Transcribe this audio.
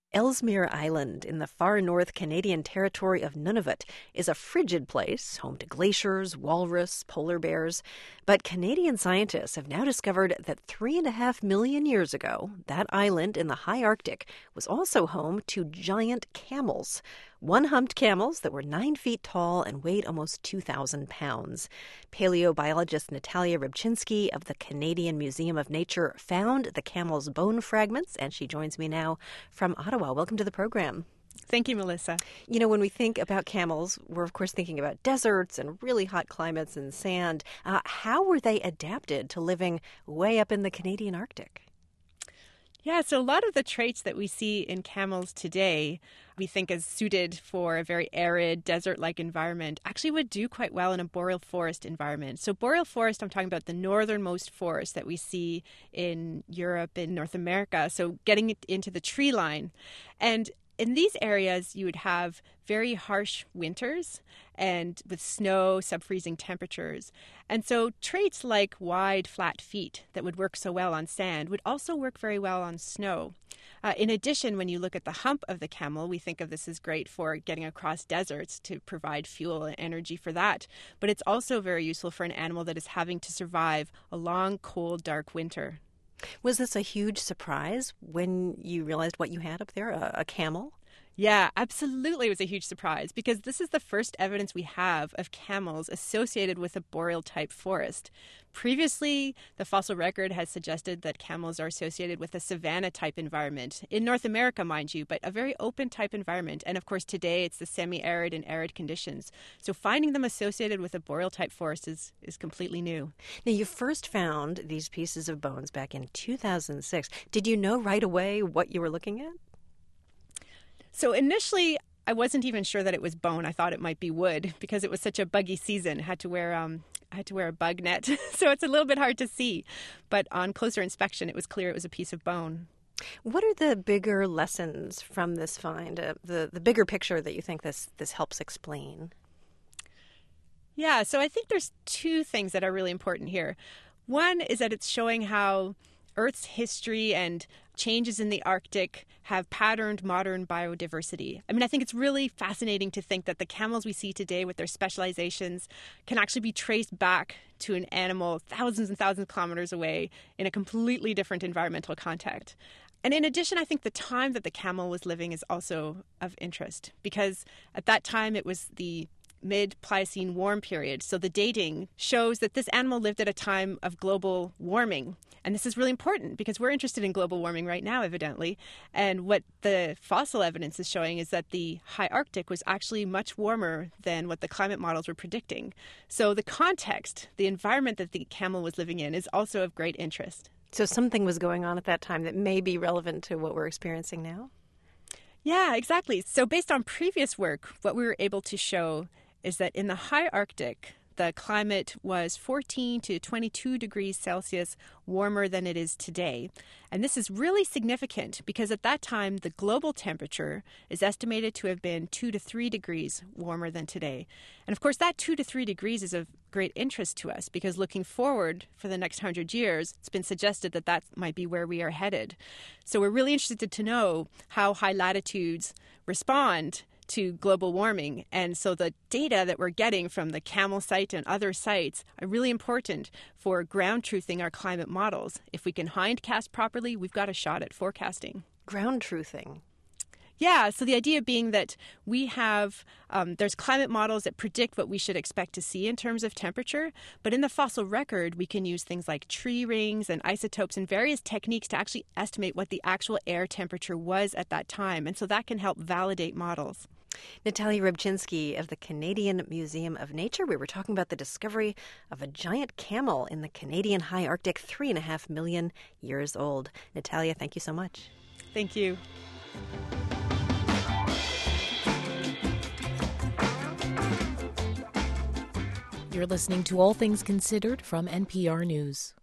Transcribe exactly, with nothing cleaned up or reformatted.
Ellesmere Island in the far north Canadian territory of Nunavut is a frigid place, home to glaciers, walrus, polar bears. But Canadian scientists have now discovered that three and a half million years ago, that island in the high Arctic was also home to giant camels. One-humped camels that were nine feet tall and weighed almost two thousand pounds. Paleobiologist Natalia Rybczynski of the Canadian Museum of Nature found the camel's bone fragments, and she joins me now from Ottawa. Welcome to the program. Thank you, Melissa. You know, when we think about camels, we're of course thinking about deserts and really hot climates and sand. Uh, how were they adapted to living way up in the Canadian Arctic? Yeah, so a lot of the traits that we see in camels today, we think as suited for a very arid, desert-like environment, actually would do quite well in a boreal forest environment. So boreal forest, I'm talking about the northernmost forest that we see in Europe and North America, so getting into the tree line. And in these areas, you would have very harsh winters and with snow, sub-freezing temperatures. And so traits like wide, flat feet that would work so well on sand would also work very well on snow. Uh, in addition, when you look at the hump of the camel, we think of this as great for getting across deserts to provide fuel and energy for that. But it's also very useful for an animal that is having to survive a long, cold, dark winter. Was this a huge surprise when you realized what you had up there, a, a camel? Yeah, absolutely. It was a huge surprise because this is the first evidence we have of camels associated with a boreal-type forest. Previously, the fossil record has suggested that camels are associated with a savanna-type environment, in North America, mind you, but a very open-type environment. And of course, today it's the semi-arid and arid conditions. So finding them associated with a boreal-type forest is, is completely new. Now, you first found these pieces of bones back in two thousand six. Did you know right away what you were looking at? So initially, I wasn't even sure that it was bone. I thought it might be wood because it was such a buggy season. I had to wear um, I had to wear a bug net, so it's a little bit hard to see. But on closer inspection, it was clear it was a piece of bone. What are the bigger lessons from this find? Uh, the the bigger picture that you think this this helps explain? Yeah, so I think there's two things that are really important here. One is that it's showing how Earth's history and changes in the Arctic have patterned modern biodiversity. I mean, I think it's really fascinating to think that the camels we see today with their specializations can actually be traced back to an animal thousands and thousands of kilometers away in a completely different environmental context. And in addition, I think the time that the camel was living is also of interest because at that time it was the mid-Pliocene warm period. So the dating shows that this animal lived at a time of global warming. And this is really important because we're interested in global warming right now, evidently. And what the fossil evidence is showing is that the high Arctic was actually much warmer than what the climate models were predicting. So the context, the environment that the camel was living in is also of great interest. So something was going on at that time that may be relevant to what we're experiencing now? Yeah, exactly. So based on previous work, what we were able to show is that in the high Arctic, the climate was fourteen to twenty-two degrees Celsius warmer than it is today. And this is really significant because at that time, the global temperature is estimated to have been two to three degrees warmer than today. And of course, that two to three degrees is of great interest to us because looking forward for the next hundred years, it's been suggested that that might be where we are headed. So we're really interested to know how high latitudes respond to global warming. And so the data that we're getting from the camel site and other sites are really important for ground truthing our climate models. If we can hindcast properly, we've got a shot at forecasting. Ground truthing. Yeah, so the idea being that we have, um, there's climate models that predict what we should expect to see in terms of temperature, but in the fossil record, we can use things like tree rings and isotopes and various techniques to actually estimate what the actual air temperature was at that time, and so that can help validate models. Natalia Rybczynski of the Canadian Museum of Nature. We were talking about the discovery of a giant camel in the Canadian high Arctic, three and a half million years old. Natalia, thank you so much. Thank you. You're listening to All Things Considered from N P R News.